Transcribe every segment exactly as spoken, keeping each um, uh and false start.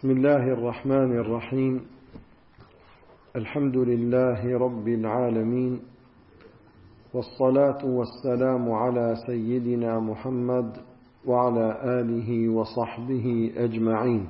بسم الله الرحمن الرحيم. الحمد لله رب العالمين، والصلاة والسلام على سيدنا محمد وعلى آله وصحبه أجمعين.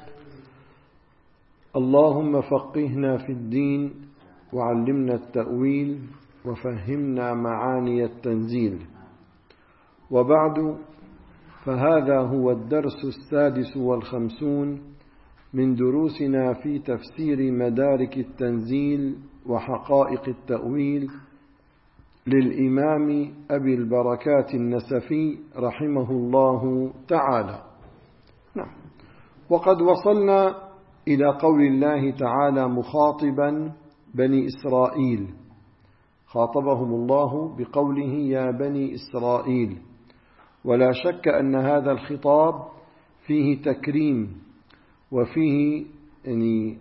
اللهم فقهنا في الدين وعلمنا التأويل وفهمنا معاني التنزيل. وبعد، فهذا هو الدرس السادس والخمسون من دروسنا في تفسير مدارك التنزيل وحقائق التأويل للإمام أبي البركات النسفي رحمه الله تعالى. نعم. وقد وصلنا إلى قول الله تعالى مخاطبا بني إسرائيل، خاطبهم الله بقوله يا بني إسرائيل. ولا شك أن هذا الخطاب فيه تكريم وفيه يعني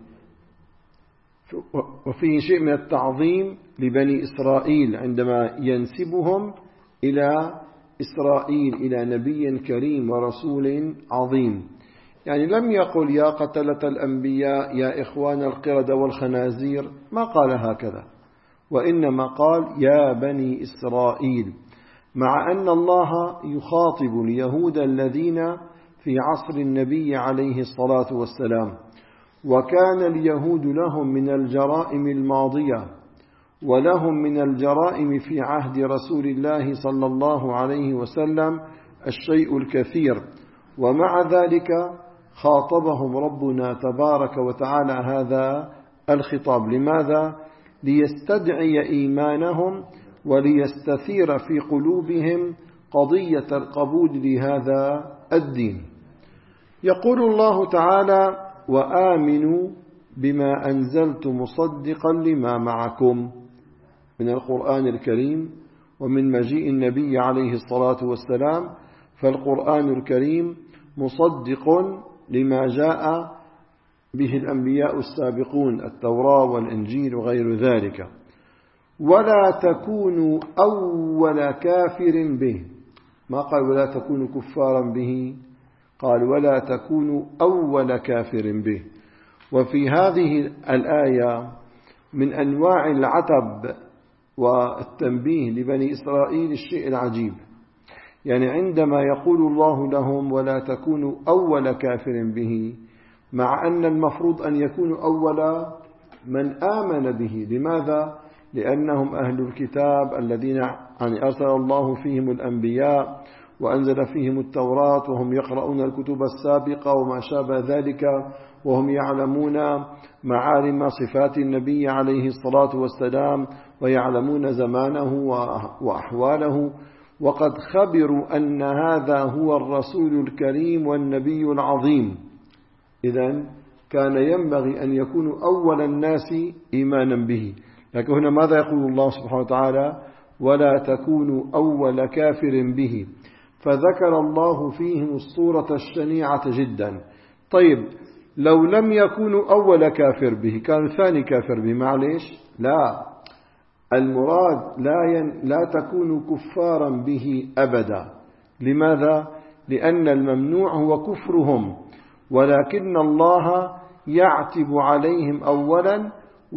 وفيه شيء من التعظيم لبني إسرائيل عندما ينسبهم إلى إسرائيل، إلى نبي كريم ورسول عظيم. يعني لم يقل يا قتلة الأنبياء يا إخوان القردة والخنازير، ما قال هكذا، وإنما قال يا بني إسرائيل، مع أن الله يخاطب اليهود الذين في عصر النبي عليه الصلاة والسلام، وكان اليهود لهم من الجرائم الماضية ولهم من الجرائم في عهد رسول الله صلى الله عليه وسلم الشيء الكثير، ومع ذلك خاطبهم ربنا تبارك وتعالى هذا الخطاب. لماذا؟ ليستدعي إيمانهم وليستثير في قلوبهم قضية القبول لهذا الدين. يقول الله تعالى وآمنوا بما أنزلت مصدقا لما معكم، من القرآن الكريم ومن مجيء النبي عليه الصلاة والسلام، فالقرآن الكريم مصدق لما جاء به الأنبياء السابقون، التوراة والإنجيل وغير ذلك. ولا تكونوا أول كافر به، ما قال ولا تكونوا كفارا به، قال ولا تكونوا أول كافر به. وفي هذه الآية من أنواع العتب والتنبيه لبني إسرائيل الشيء العجيب، يعني عندما يقول الله لهم ولا تكونوا أول كافر به، مع أن المفروض أن يكونوا أول من آمن به. لماذا؟ لأنهم أهل الكتاب الذين يعني أرسل الله فيهم الأنبياء وأنزل فيهم التوراة، وهم يقرؤون الكتب السابقة وما شابه ذلك، وهم يعلمون معالم صفات النبي عليه الصلاة والسلام ويعلمون زمانه وأحواله، وقد خبروا أن هذا هو الرسول الكريم والنبي العظيم. إذن كان ينبغي أن يكونوا أول الناس إيمانا به. لكن هنا ماذا يقول الله سبحانه وتعالى؟ ولا تكونوا أول كافر به، فذكر الله فيهم الصورة الشنيعة جدا. طيب لو لم يكونوا أول كافر به، كان ثاني كافر به، معليش؟ لا، المراد لا, ين... لا تكونوا كفارا به أبدا. لماذا؟ لأن الممنوع هو كفرهم، ولكن الله يعتب عليهم أولا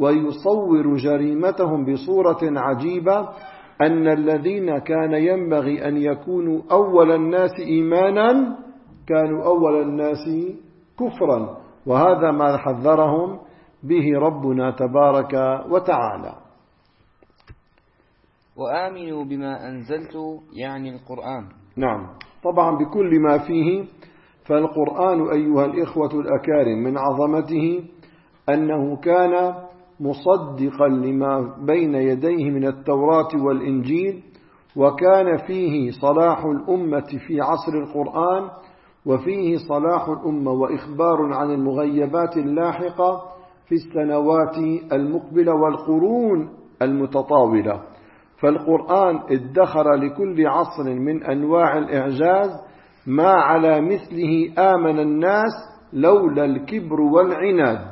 ويصور جريمتهم بصورة عجيبة، أن الذين كان ينبغي أن يكونوا أول الناس إيمانا كانوا أول الناس كفرا، وهذا ما حذرهم به ربنا تبارك وتعالى. وآمنوا بما أنزلت يعني القرآن. نعم، طبعا بكل ما فيه. فالقرآن أيها الإخوة الأكارم من عظمته أنه كان مصدقا لما بين يديه من التوراة والإنجيل، وكان فيه صلاح الأمة في عصر القرآن، وفيه صلاح الأمة وإخبار عن المغيبات اللاحقة في السنوات المقبلة والقرون المتطاولة. فالقرآن ادخر لكل عصر من أنواع الإعجاز ما على مثله آمن الناس لولا الكبر والعناد.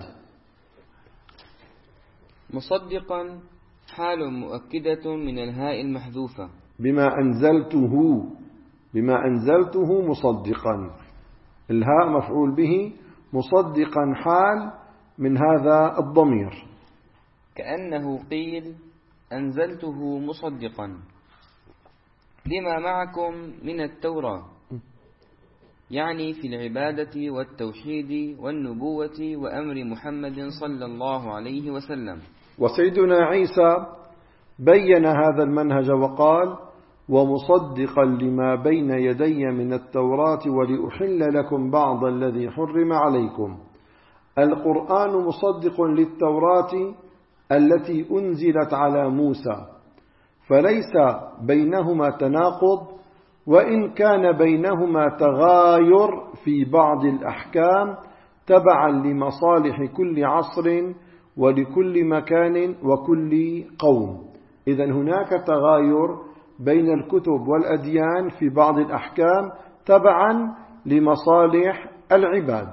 مصدقا حال مؤكدة من الهاء المحذوفة. بما أنزلته، بما أنزلته مصدقا، الهاء مفعول به مصدقا حال من هذا الضمير. كأنه قيل أنزلته مصدقا لما معكم من التوراة، يعني في العبادة والتوحيد والنبوة وأمر محمد صلى الله عليه وسلم. وسيدنا عيسى بين هذا المنهج وقال: ومصدقا لما بين يدي من التوراة ولأحل لكم بعض الذي حرم عليكم. القرآن مصدق للتوراة التي أنزلت على موسى، فليس بينهما تناقض، وإن كان بينهما تغاير في بعض الأحكام تبعا لمصالح كل عصر ولكل مكان وكل قوم. إذن هناك تغاير بين الكتب والأديان في بعض الأحكام تبعا لمصالح العباد.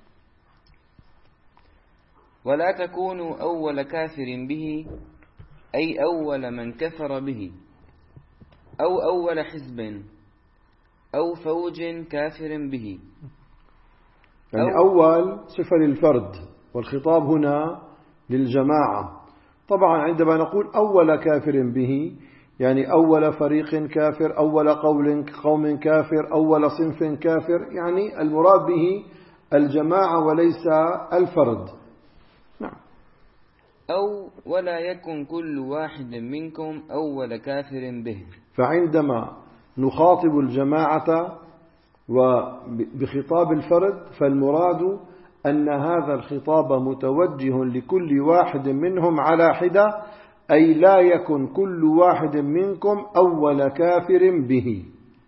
ولا تكونوا أول كافر به، أي أول من كفر به، أو أول حزب أو فوج كافر به. يعني أول صفة للفرد، والخطاب هنا للجماعة. طبعا عندما نقول أول كافر به يعني أول فريق كافر، أول قول قوم كافر، أول صنف كافر، يعني المراد به الجماعة وليس الفرد. نعم. أو ولا يكن كل واحد منكم أول كافر به. فعندما نخاطب الجماعة وبخطاب الفرد فالمراد أن هذا الخطاب متوجه لكل واحد منهم على حدة، أي لا يكن كل واحد منكم أول كافر به.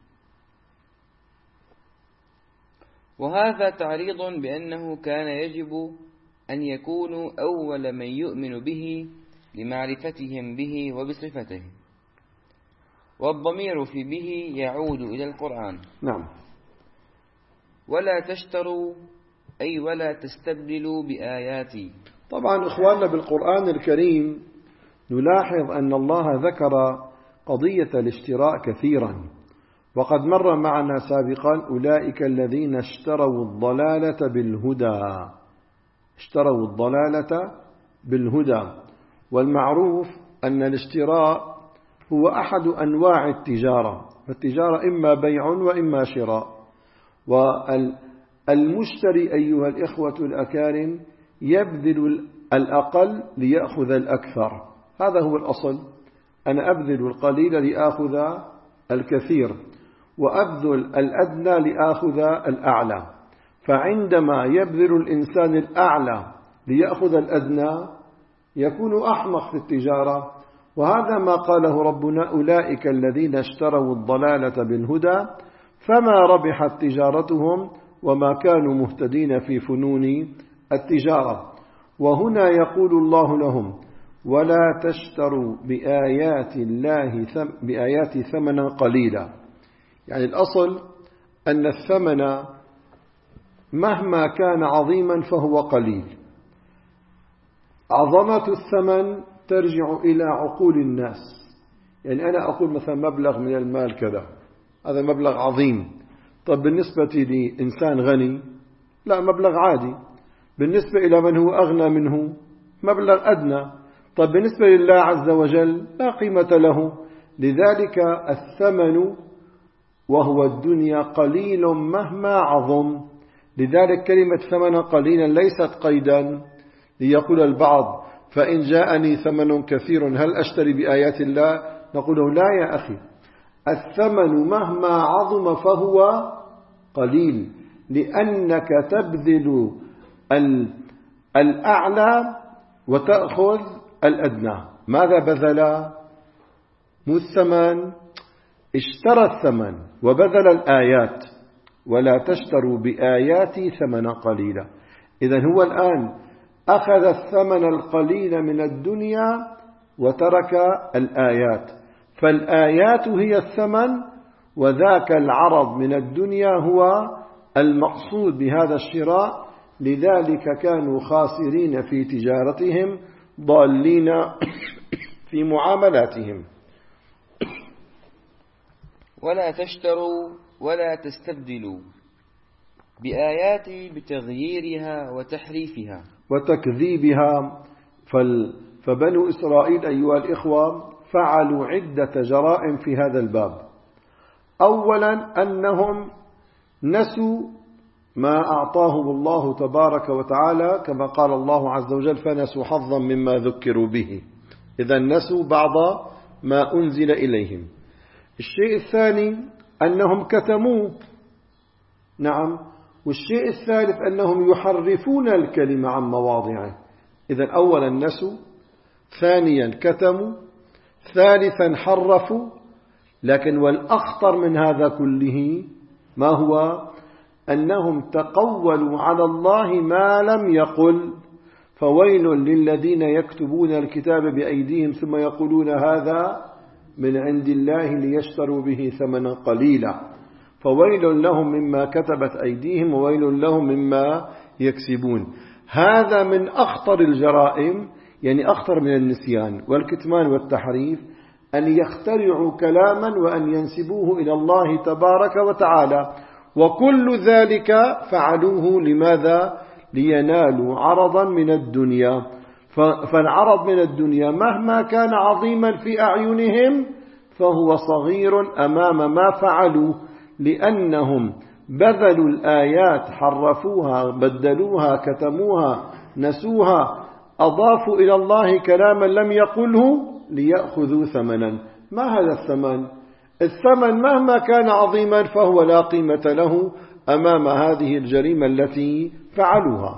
وهذا تعريض بأنه كان يجب أن يكونوا أول من يؤمن به لمعرفتهم به وبصفته، والضمير في به يعود إلى القرآن. نعم. ولا تشتروا أي ولا تستبدلوا بآياتي. طبعا إخواننا بالقرآن الكريم نلاحظ أن الله ذكر قضية الاشتراء كثيرا، وقد مر معنا سابقا: أولئك الذين اشتروا الضلالة بالهدى. اشتروا الضلالة بالهدى. والمعروف أن الاشتراء هو أحد أنواع التجارة، فالتجارة إما بيع وإما شراء. والمشتري أيها الإخوة الأكارم يبذل الأقل ليأخذ الأكثر، هذا هو الأصل. أنا أبذل القليل لآخذ الكثير، وأبذل الأدنى لآخذ الأعلى. فعندما يبذل الإنسان الأعلى ليأخذ الأدنى يكون أحمق في التجارة. وهذا ما قاله ربنا: أولئك الذين اشتروا الضلالة بالهدى فما ربحت تجارتهم وما كانوا مهتدين في فنون التجارة. وهنا يقول الله لهم: ولا تشتروا بآيات الله ثم بآيات ثمنا قليلا. يعني الأصل أن الثمن مهما كان عظيما فهو قليل. عظمة الثمن ترجع إلى عقول الناس. يعني أنا أقول مثلا مبلغ من المال كذا، هذا مبلغ عظيم. طب بالنسبة لإنسان غني لا، مبلغ عادي. بالنسبة إلى من هو أغنى منه مبلغ أدنى. طب بالنسبة لله عز وجل لا قيمة له. لذلك الثمن وهو الدنيا قليل مهما عظم. لذلك كلمة ثمنا قليلا ليست قيدا ليقول البعض: فإن جاءني ثمن كثير هل أشتري بآيات الله؟ نقول: لا يا أخي، الثمن مهما عظم فهو قليل، لأنك تبذل الأعلى وتأخذ الأدنى. ماذا بذل؟ مو الثمن، اشترى الثمن وبذل الآيات. ولا تشتروا بآياتي ثمنا قليلا. إذن هو الآن أخذ الثمن القليل من الدنيا وترك الآيات، فالآيات هي الثمن، وذاك العرض من الدنيا هو المقصود بهذا الشراء. لذلك كانوا خاسرين في تجارتهم، ضالين في معاملاتهم. ولا تشتروا ولا تستبدلوا. بآيات بتغييرها وتحريفها وتكذيبها. فبنو إسرائيل أيها الإخوة فعلوا عدة جرائم في هذا الباب. أولا أنهم نسوا ما أعطاهم الله تبارك وتعالى، كما قال الله عز وجل فنسوا حظا مما ذكروا به. إذا نسوا بعض ما أنزل إليهم. الشيء الثاني أنهم كتموه. نعم. والشيء الثالث أنهم يحرفون الكلمة عن مواضعه. إذا أولا نسوا، ثانيا كتموا، ثالثا حرفوا. لكن والأخطر من هذا كله ما هو؟ أنهم تقولوا على الله ما لم يقل. فويل للذين يكتبون الكتاب بأيديهم ثم يقولون هذا من عند الله ليشتروا به ثمنا قليلا. فويل لهم مما كتبت أيديهم وويل لهم مما يكسبون. هذا من أخطر الجرائم، يعني أخطر من النسيان والكتمان والتحريف، أن يخترعوا كلاما وأن ينسبوه إلى الله تبارك وتعالى. وكل ذلك فعلوه لماذا؟ لينالوا عرضا من الدنيا. فالعرض من الدنيا مهما كان عظيما في أعينهم فهو صغير أمام ما فعلوا، لأنهم بذلوا الآيات، حرفوها، بدلوها، كتموها، نسوها، أضافوا إلى الله كلاما لم يقله ليأخذوا ثمنا. ما هذا الثمن؟ الثمن مهما كان عظيما فهو لا قيمة له أمام هذه الجريمة التي فعلوها.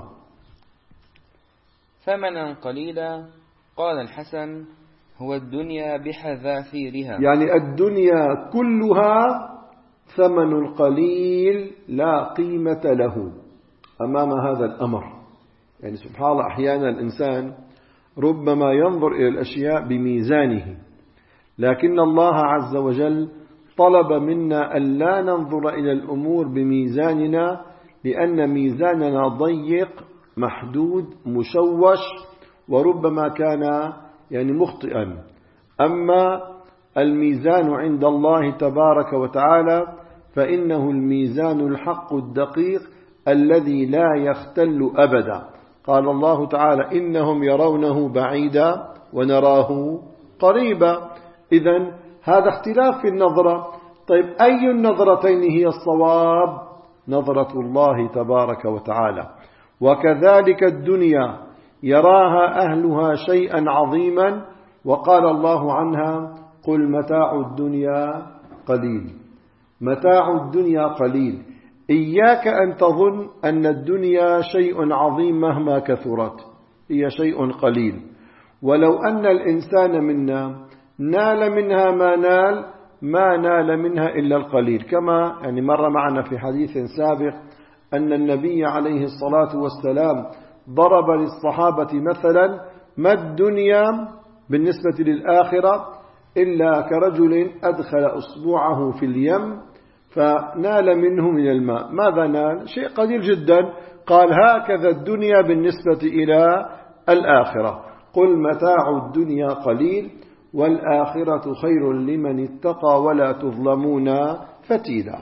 ثمنا قليلا، قال الحسن هو الدنيا بحذافيرها، يعني الدنيا كلها ثمن قليل لا قيمة له أمام هذا الأمر. يعني سبحان الله، أحيانا الإنسان ربما ينظر إلى الأشياء بميزانه، لكن الله عز وجل طلب منا أن لا ننظر إلى الأمور بميزاننا، لأن ميزاننا ضيق محدود مشوش وربما كان يعني مخطئا. أما الميزان عند الله تبارك وتعالى فإنه الميزان الحق الدقيق الذي لا يختل أبدا. قال الله تعالى إنهم يرونه بعيدا ونراه قريبا. إذن هذا اختلاف في النظرة. طيب أي النظرتين هي الصواب؟ نظرة الله تبارك وتعالى. وكذلك الدنيا يراها أهلها شيئا عظيما، وقال الله عنها قل متاع الدنيا قليل. متاع الدنيا قليل. إياك أن تظن أن الدنيا شيء عظيم مهما كثرت، هي شيء قليل. ولو أن الإنسان منا نال منها ما نال ما نال منها إلا القليل، كما يعني مر معنا في حديث سابق أن النبي عليه الصلاة والسلام ضرب للصحابة مثلا ما الدنيا بالنسبة للآخرة إلا كرجل أدخل أصبعه في اليم فنال منه من الماء. ماذا نال؟ شيء قليل جدا. قال هكذا الدنيا بالنسبة إلى الآخرة. قل متاع الدنيا قليل والآخرة خير لمن اتقى ولا تظلمون فتيلا.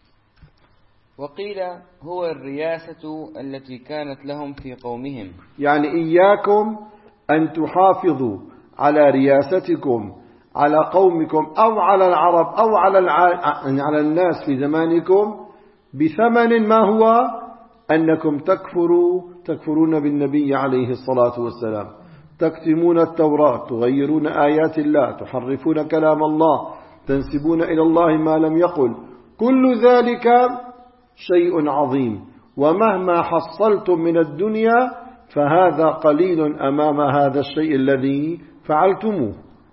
وقيل هو الرياسة التي كانت لهم في قومهم، يعني إياكم أن تحافظوا على رياستكم على قومكم أو على العرب أو على الع... على الناس في زمانكم بثمن ما هو أنكم تكفروا تكفرون بالنبي عليه الصلاة والسلام، تكتمون التوراة، تغيرون آيات الله، تحرفون كلام الله، تنسبون إلى الله ما لم يقل. كل ذلك شيء عظيم، ومهما حصلتم من الدنيا فهذا قليل أمام هذا الشيء الذي فعلتموه.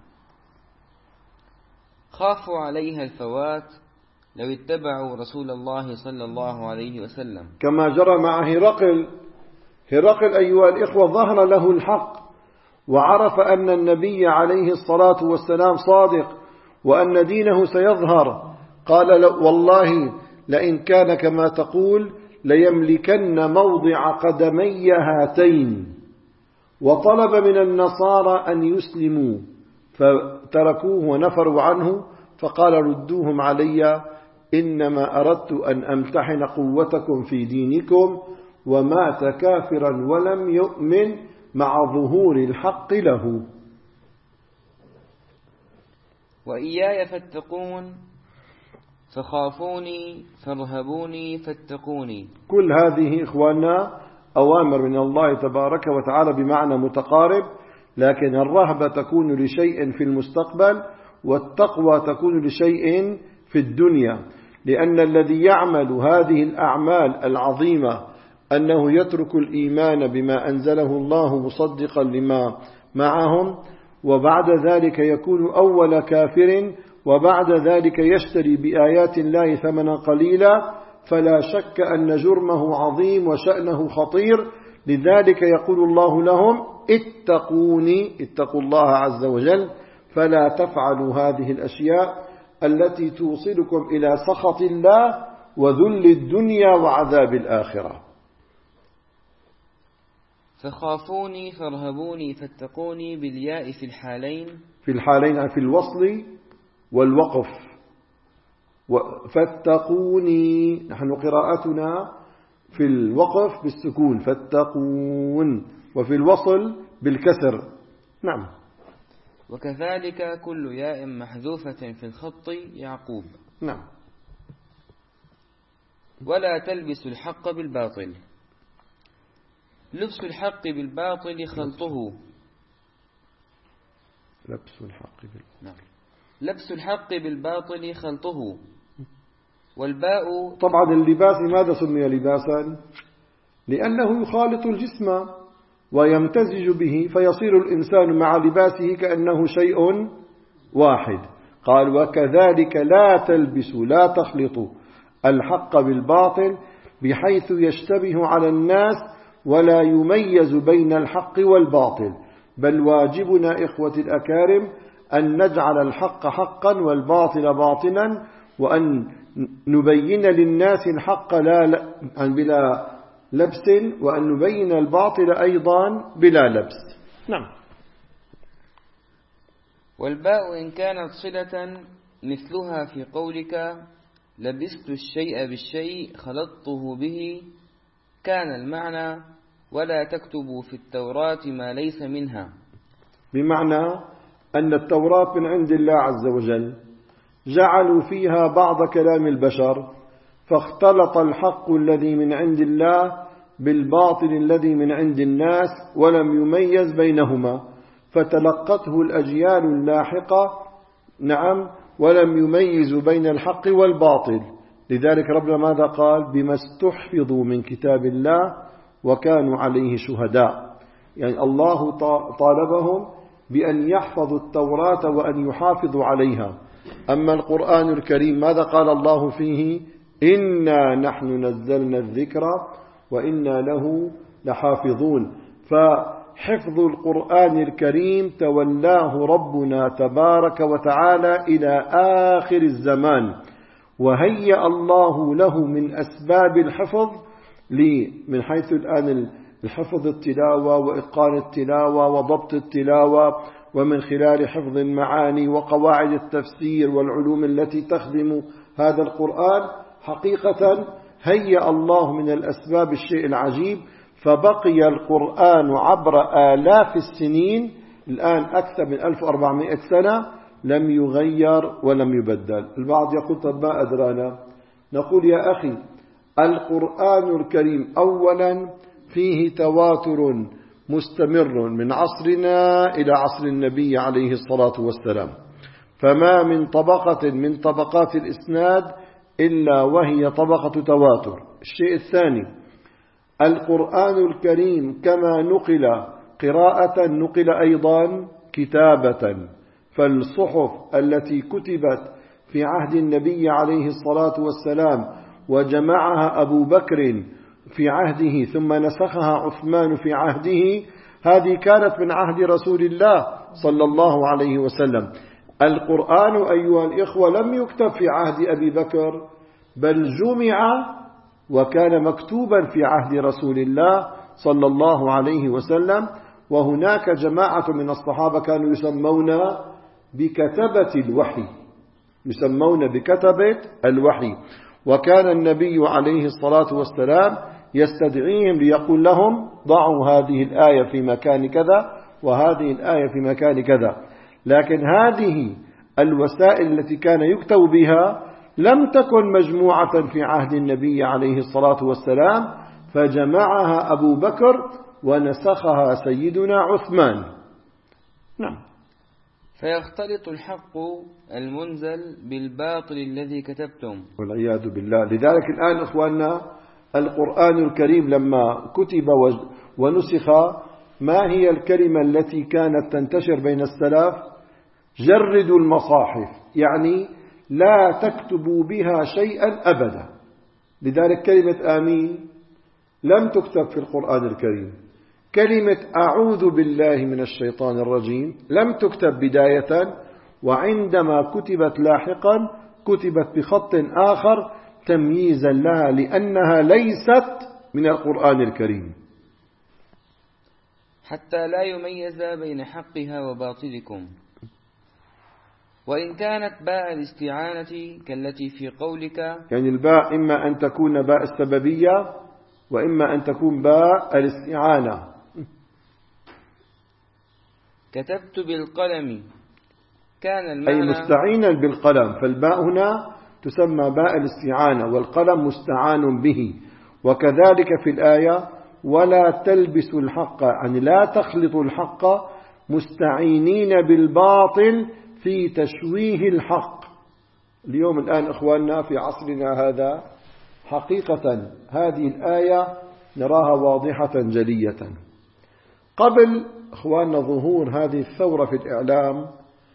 خافوا عليها الفوات لو اتبعوا رسول الله صلى الله عليه وسلم، كما جرى مع هرقل. هرقل أيها الإخوة ظهر له الحق وعرف أن النبي عليه الصلاة والسلام صادق وأن دينه سيظهر. قال والله لئن كان كما تقول ليملكن موضع قدمي هاتين. وطلب من النصارى أن يسلموا فتركوه ونفروا عنه، فقال ردوهم علي إنما أردت أن أمتحن قوتكم في دينكم ومات كافرا ولم يؤمن مع ظهور الحق له. وإياي فاتقون فخافوني فارهبوني فاتقوني. كل هذه إخواننا أوامر من الله تبارك وتعالى بمعنى متقارب، لكن الرهبة تكون لشيء في المستقبل والتقوى تكون لشيء في الدنيا، لأن الذي يعمل هذه الأعمال العظيمة أنه يترك الإيمان بما أنزله الله مصدقا لما معهم، وبعد ذلك يكون أول كافر، وبعد ذلك يشتري بآيات الله ثمنا قليلا، فلا شك أن جرمه عظيم وشأنه خطير. لذلك يقول الله لهم اتقوني، اتقوا الله عز وجل، فلا تفعلوا هذه الأشياء التي توصلكم إلى سخط الله وذل الدنيا وعذاب الآخرة. فخافوني فارهبوني فاتقوني بالياء في الحالين، في الحالين في الوصل والوقف. فاتقوني، نحن قراءتنا في الوقف بالسكون فاتقون، وفي الوصل بالكسر. نعم. وكذلك كل ياء محذوفة في الخط يعقوب. نعم. ولا تلبسوا الحق بالباطل. لبس الحق بالباطل خلطه. لبس الحق بالباطل. نعم. لبس الحق بالباطل خلطه. والباء طبعا اللباس لماذا سمي لباسا؟ لأنه يخالط الجسم ويمتزج به، فيصير الإنسان مع لباسه كأنه شيء واحد. قال وكذلك لا تلبسوا، لا تخلطوا الحق بالباطل بحيث يشتبه على الناس ولا يميز بين الحق والباطل، بل واجبنا إخوة الأكارم أن نجعل الحق حقا والباطل باطلا، وأن نبين للناس الحق لا بلا لبس، وأن نبين الباطل أيضا بلا لبس. نعم. والباء إن كانت صلة مثلها في قولك لبست الشيء بالشيء خلطته به، كان المعنى ولا تكتبوا في التوراة ما ليس منها، بمعنى أن التوراة من عند الله عز وجل، جعلوا فيها بعض كلام البشر، فاختلط الحق الذي من عند الله بالباطل الذي من عند الناس ولم يميز بينهما، فتلقته الأجيال اللاحقة نعم ولم يميزوا بين الحق والباطل. لذلك ربنا ماذا قال؟ بما استحفظوا من كتاب الله وكانوا عليه شهداء. يعني الله طالبهم بأن يحفظوا التوراة وأن يحافظوا عليها. أما القرآن الكريم ماذا قال الله فيه؟ إنا نحن نزلنا الذكر وإنا له لحافظون. فحفظ القرآن الكريم تولاه ربنا تبارك وتعالى إلى آخر الزمان، وهيأ الله له من أسباب الحفظ من حيث الآن الحفظ التلاوة وإتقان التلاوة وضبط التلاوة، ومن خلال حفظ المعاني وقواعد التفسير والعلوم التي تخدم هذا القرآن. حقيقة هيأ الله من الأسباب الشيء العجيب، فبقي القرآن عبر آلاف السنين، الآن أكثر من ألف وأربعمائة سنة لم يغير ولم يبدل. البعض يقول طب ما أدرانا؟ نقول يا أخي القرآن الكريم أولا فيه تواتر مستمر من عصرنا إلى عصر النبي عليه الصلاة والسلام، فما من طبقة من طبقات الإسناد إلا وهي طبقة تواتر. الشيء الثاني القرآن الكريم كما نقل قراءة نقل أيضا كتابة، فالصحف التي كتبت في عهد النبي عليه الصلاة والسلام وجمعها أبو بكر في عهده ثم نسخها عثمان في عهده، هذه كانت من عهد رسول الله صلى الله عليه وسلم. القرآن أيها الإخوة لم يكتب في عهد أبي بكر، بل جمع وكان مكتوبا في عهد رسول الله صلى الله عليه وسلم. وهناك جماعة من الصحابة كانوا يسمون بكتبة الوحي، يسمون بكتبة الوحي. وكان النبي عليه الصلاة والسلام يستدعيهم ليقول لهم ضعوا هذه الآية في مكان كذا وهذه الآية في مكان كذا. لكن هذه الوسائل التي كان يكتب بها لم تكن مجموعة في عهد النبي عليه الصلاة والسلام، فجمعها أبو بكر ونسخها سيدنا عثمان. نعم. فيختلط الحق المنزل بالباطل الذي كتبتم والعياذ بالله. لذلك الآن إخواننا القرآن الكريم لما كتب ونسخ، ما هي الكلمة التي كانت تنتشر بين السلف؟ جردوا المصاحف، يعني لا تكتبوا بها شيئا أبدا. لذلك كلمة آمين لم تكتب في القرآن الكريم. كلمة أعوذ بالله من الشيطان الرجيم لم تكتب بداية، وعندما كتبت لاحقا كتبت بخط آخر تمييزا لها لأنها ليست من القرآن الكريم، حتى لا يميز بين حقها وباطلكم. وإن كانت باء الاستعانة كالتي في قولك، يعني الباء إما أن تكون باء السببية وإما أن تكون باء الاستعانة. كتبت بالقلم كان المعنى أي مستعينا بالقلم، فالباء هنا تسمى باء الاستعانة والقلم مستعان به. وكذلك في الآية ولا تلبسوا الحق، يعني لا تخلطوا الحق مستعينين بالباطل في تشويه الحق. اليوم الآن إخواننا في عصرنا هذا حقيقة هذه الآية نراها واضحة جلية. قبل إخواننا ظهور هذه الثورة في الإعلام،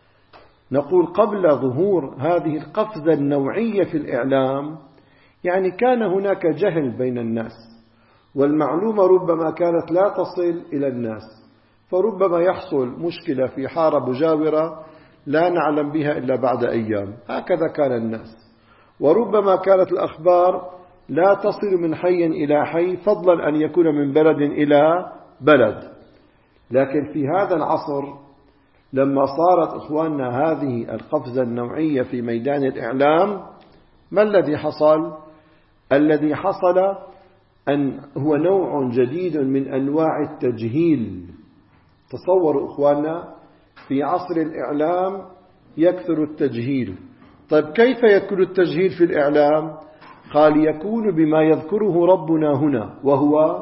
نقول قبل ظهور هذه القفزة النوعية في الإعلام، يعني كان هناك جهل بين الناس، والمعلومة ربما كانت لا تصل إلى الناس، فربما يحصل مشكلة في حارة مجاورة لا نعلم بها إلا بعد أيام. هكذا كان الناس. وربما كانت الأخبار لا تصل من حي إلى حي، فضلا أن يكون من بلد إلى بلد. لكن في هذا العصر لما صارت إخواننا هذه القفزة النوعية في ميدان الإعلام، ما الذي حصل؟ الذي حصل أن هو نوع جديد من أنواع التجهيل. تصوروا إخواننا في عصر الإعلام يكثر التجهيل. طيب كيف يكون التجهيل في الإعلام؟ قال يكون بما يذكره ربنا هنا، وهو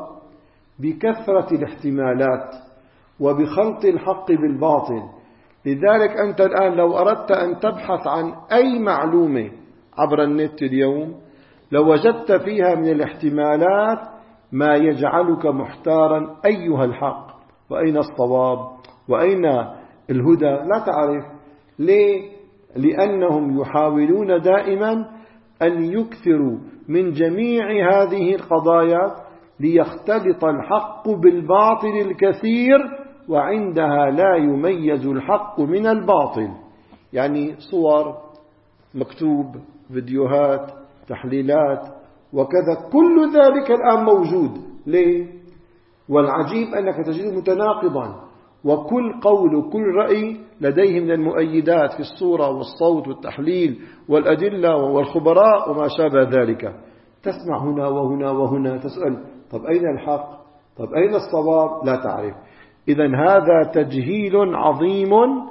بكثرة الاحتمالات وبخلط الحق بالباطل. لذلك أنت الآن لو أردت أن تبحث عن أي معلومة عبر النت اليوم، لو وجدت فيها من الاحتمالات ما يجعلك محتارا أيها الحق وأين الصواب وأين الهدى، لا تعرف. ليه؟ لأنهم يحاولون دائما أن يكثروا من جميع هذه القضايا ليختلط الحق بالباطل الكثير، وعندها لا يميز الحق من الباطل. يعني صور، مكتوب، فيديوهات، تحليلات وكذا، كل ذلك الآن موجود. ليه؟ والعجيب أنك تجده متناقضا، وكل قول وكل رأي لديه من المؤيدات في الصورة والصوت والتحليل والأدلة والخبراء وما شابه ذلك. تسمع هنا وهنا وهنا، تسأل طب أين الحق؟ طب أين الصواب؟ لا تعرف. إذن هذا تجهيل عظيم.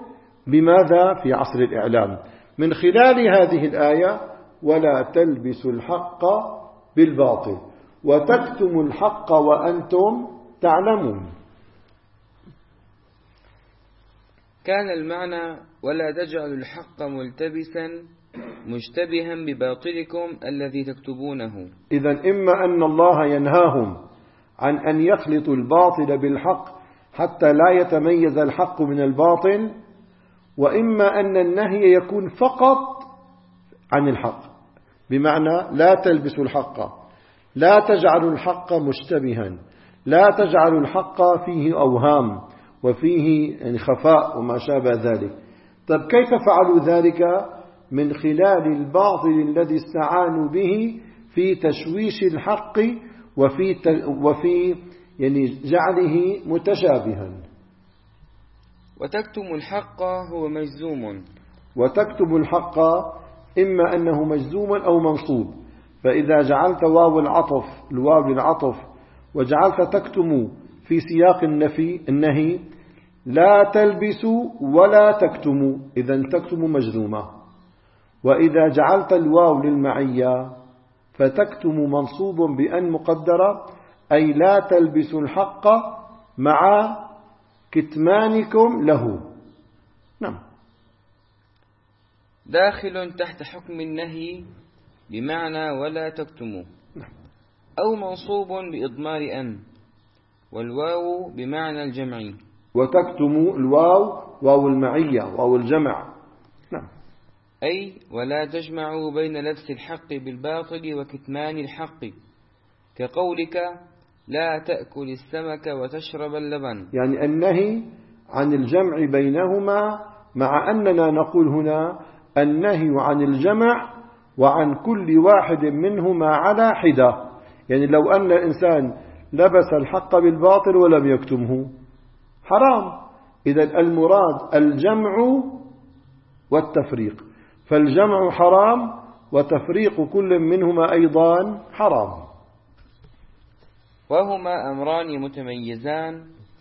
بماذا؟ في عصر الإعلام، من خلال هذه الآية ولا تلبسوا الحق بالباطل وتكتموا الحق وأنتم تعلمون. كان المعنى ولا تجعلوا الحق ملتبسا مشتبها بباطلكم الذي تكتبونه. إذن إما أن الله ينهاهم عن أن يخلطوا الباطل بالحق حتى لا يتميز الحق من الباطل، وإما أن النهي يكون فقط عن الحق، بمعنى لا تلبسوا الحق، لا تجعلوا الحق مشتبها، لا تجعلوا الحق فيه أوهام وفيه يعني خفاء وما شابه ذلك. طب كيف فعلوا ذلك؟ من خلال الباطل الذي استعانوا به في تشويش الحق وفي وفي يعني جعله متشابها. وتكتم الحق هو مجزوم. وتكتم الحق إما أنه مجزوم أو منصوب. فإذا جعلت واو العطف الواو العطف وجعلت تكتم في سياق النفي النهي لا تلبسوا ولا تكتموا، إذن تكتم مجزومة. وإذا جعلت الواو للمعية فتكتم منصوب بأن مقدرة، أي لا تلبسوا الحق مع كتمانكم له. نعم. داخل تحت حكم النهي بمعنى ولا تكتموا، أو منصوب بإضمار أن، والواو بمعنى الجمع. وتكتموا الواو واو المعية واو الجمع. نعم. أي ولا تجمعوا بين لبس الحق بالباطل وكتمان الحق، كقولك لا تأكل السمك وتشرب اللبن. يعني النهي عن الجمع بينهما، مع أننا نقول هنا النهي عن الجمع وعن كل واحد منهما على حدة. يعني لو أن الإنسان لبس الحق بالباطل ولم يكتمه حرام. إذن المراد الجمع والتفريق، فالجمع حرام وتفريق كل منهما أيضا حرام. وهما أمران متميزان،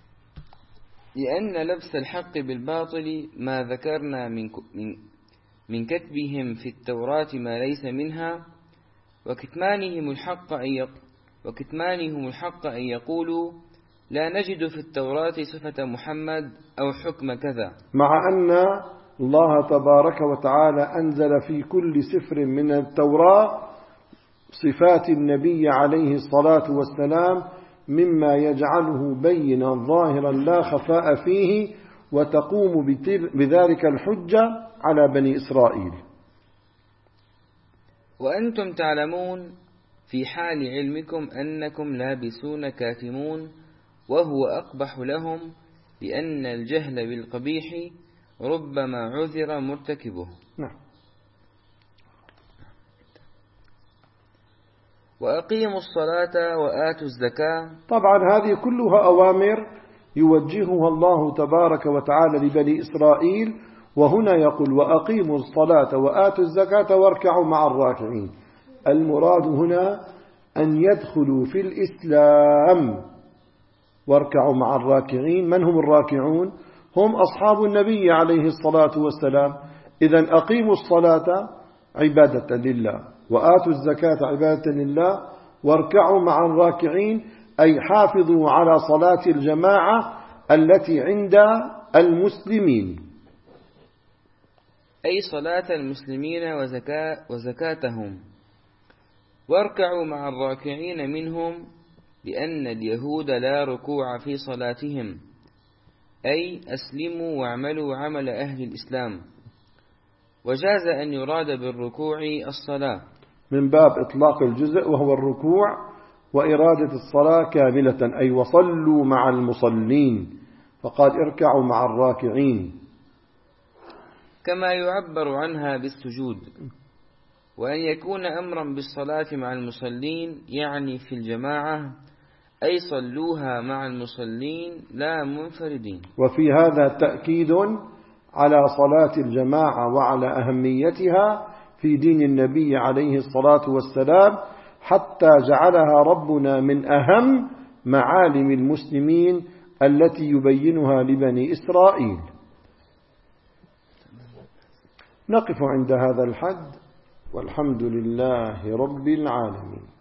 لأن لبس الحق بالباطل ما ذكرنا من من كتبهم في التوراة ما ليس منها، وكتمانهم الحق أن وكتمانهم الحق أن يقولوا لا نجد في التوراة صفة محمد أو حكم كذا، مع أن الله تبارك وتعالى أنزل في كل سفر من التوراة صفات النبي عليه الصلاة والسلام مما يجعله بينا ظاهرا لا خفاء فيه، وتقوم بذلك الحجة على بني إسرائيل. وأنتم تعلمون في حال علمكم أنكم لابسون كاتمون، وهو أقبح لهم، لأن الجهل بالقبيح ربما عذر مرتكبه. نعم. وأقيموا الصلاة وآتوا الزكاة. طبعا هذه كلها أوامر يوجهها الله تبارك وتعالى لبني إسرائيل، وهنا يقول وأقيموا الصلاة وآتوا الزكاة واركعوا مع الراكعين. المراد هنا أن يدخلوا في الإسلام واركعوا مع الراكعين. من هم الراكعون؟ هم أصحاب النبي عليه الصلاة والسلام. إذن أقيموا الصلاة عبادة لله، وآتوا الزكاة عبادة لله، واركعوا مع الراكعين، أي حافظوا على صلاة الجماعة التي عند المسلمين، أي صلاة المسلمين وزكاة وزكاتهم. واركعوا مع الراكعين منهم، لأن اليهود لا ركوع في صلاتهم، أي أسلموا واعملوا عمل أهل الإسلام. وجاز أن يراد بالركوع الصلاة من باب إطلاق الجزء وهو الركوع، وإرادة الصلاة كاملة، أي وصلوا مع المصلين، فقال اركعوا مع الراكعين. كما يعبر عنها بالسجود. وأن يكون أمرا بالصلاة مع المصلين يعني في الجماعة، أي صلوها مع المصلين لا منفردين. وفي هذا تأكيد على صلاة الجماعة وعلى أهميتها في دين النبي عليه الصلاة والسلام، حتى جعلها ربنا من أهم معالم المسلمين التي يبينها لبني إسرائيل. نقف عند هذا الحد، والحمد لله رب العالمين.